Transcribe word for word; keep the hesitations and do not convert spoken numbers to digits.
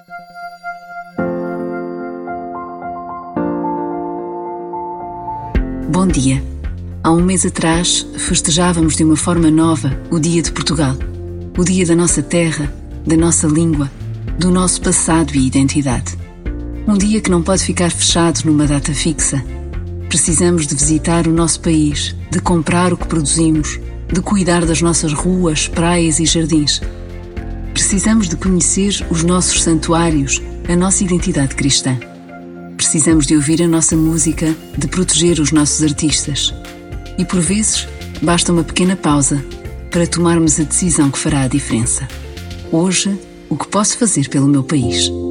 Bom dia. Há um mês atrás festejávamos de uma forma nova o Dia de Portugal, o dia da nossa terra, da nossa língua, do nosso passado e identidade. Um dia que não pode ficar fechado numa data fixa. Precisamos de visitar o nosso país, de comprar o que produzimos, de cuidar das nossas ruas, praias e jardins. Precisamos de conhecer os nossos santuários, a nossa identidade cristã. Precisamos de ouvir a nossa música, de proteger os nossos artistas. E por vezes, basta uma pequena pausa para tomarmos a decisão que fará a diferença. Hoje, o que posso fazer pelo meu país?